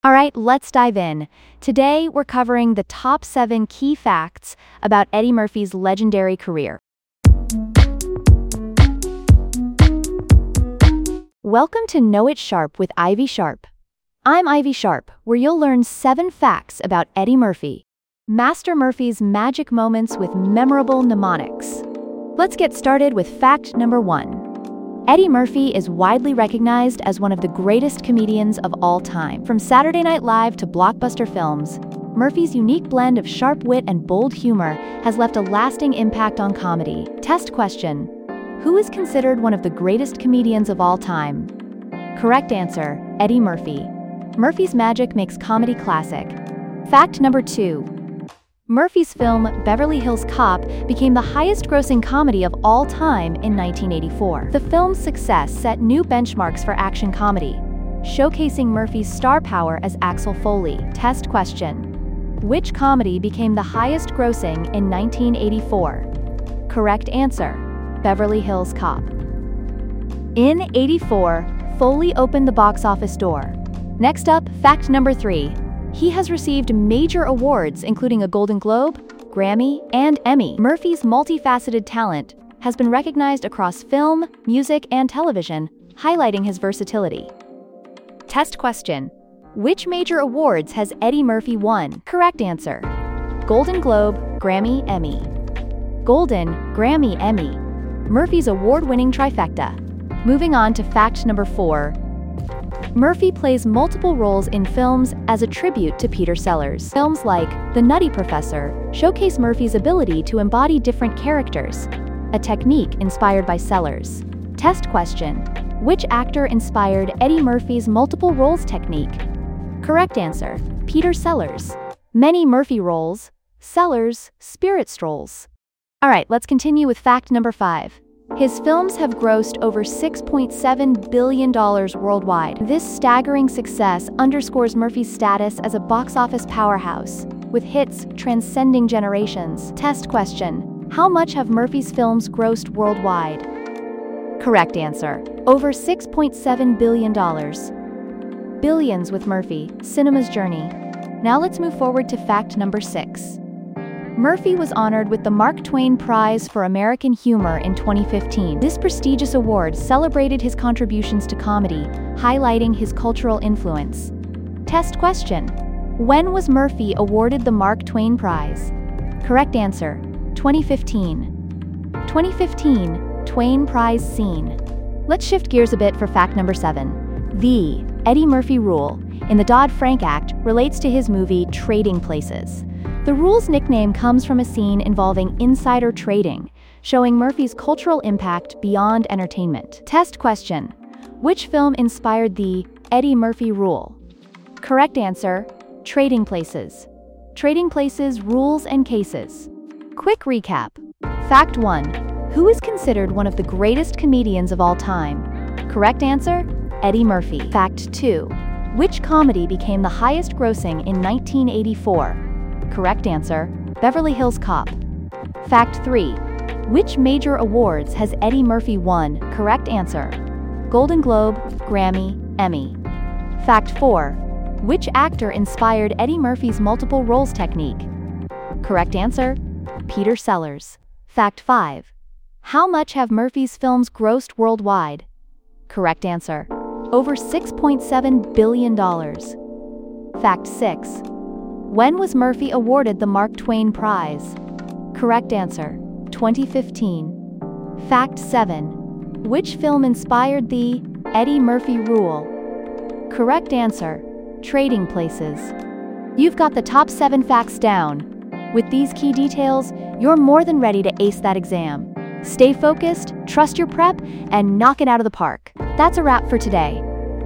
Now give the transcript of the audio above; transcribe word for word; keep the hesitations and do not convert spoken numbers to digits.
All right, let's dive in. Today, we're covering the top seven key facts about Eddie Murphy's legendary career. Welcome to Know It Sharp with Ivy Sharp. I'm Ivy Sharp, where you'll learn seven facts about Eddie Murphy. Master Murphy's magic moments with memorable mnemonics. Let's get started with fact number one. Eddie Murphy is widely recognized as one of the greatest comedians of all time. From Saturday Night Live to blockbuster films, Murphy's unique blend of sharp wit and bold humor has left a lasting impact on comedy. Test question: who is considered one of the greatest comedians of all time? Correct answer: Eddie Murphy. Murphy's magic makes comedy classic. Fact number two. Murphy's film Beverly Hills Cop became the highest-grossing comedy of all time in nineteen eighty-four. The film's success set new benchmarks for action comedy, showcasing Murphy's star power as Axel Foley. Test question: which comedy became the highest-grossing in nineteen eighty-four? Correct answer: Beverly Hills Cop. In eighty-four, Foley opened the box office door. Next up, fact number three. He has received major awards, including a Golden Globe, Grammy, and Emmy. Murphy's multifaceted talent has been recognized across film, music, and television, highlighting his versatility. Test question: which major awards has Eddie Murphy won? Correct answer: Golden Globe, Grammy, Emmy. Golden, Grammy, Emmy. Murphy's award-winning trifecta. Moving on to fact number four. Murphy plays multiple roles in films as a tribute to Peter Sellers. Films like The Nutty Professor showcase Murphy's ability to embody different characters, a technique inspired by Sellers. Test question: which actor inspired Eddie Murphy's multiple roles technique? Correct answer: Peter Sellers. Many Murphy roles, Sellers, spirit strolls. All right, let's continue with fact number five. His films have grossed over six point seven billion dollars worldwide. This staggering success underscores Murphy's status as a box office powerhouse, with hits transcending generations. Test question: how much have Murphy's films grossed worldwide? Correct answer: over six point seven billion dollars. Billions with Murphy, cinema's journey. Now let's move forward to fact number six. Murphy was honored with the Mark Twain Prize for American Humor in twenty fifteen. This prestigious award celebrated his contributions to comedy, highlighting his cultural influence. Test question: when was Murphy awarded the Mark Twain Prize? Correct answer: twenty fifteen. twenty fifteen, Twain Prize scene. Let's shift gears a bit for fact number seven. The Eddie Murphy Rule in the Dodd-Frank Act relates to his movie Trading Places. The rule's nickname comes from a scene involving insider trading, showing Murphy's cultural impact beyond entertainment. Test question: which film inspired the Eddie Murphy Rule? Correct answer: Trading Places. Trading Places, Rules and Cases. Quick recap. Fact one. Who is considered one of the greatest comedians of all time? Correct answer: Eddie Murphy. Fact two. Which comedy became the highest grossing in nineteen eighty-four? Correct answer: Beverly Hills Cop. Fact three. Which major awards has Eddie Murphy won? Correct answer: Golden Globe, Grammy, Emmy. Fact four. Which actor inspired Eddie Murphy's multiple roles technique? Correct answer: Peter Sellers. Fact five. How much have Murphy's films grossed worldwide? Correct answer: over six point seven billion dollars. Fact six. When was Murphy awarded the Mark Twain Prize? Correct answer: twenty fifteen. Fact seven. Which film inspired the Eddie Murphy Rule? Correct answer: Trading Places. You've got the top seven facts down. With these key details, you're more than ready to ace that exam. Stay focused, trust your prep, and knock it out of the park. That's a wrap for today.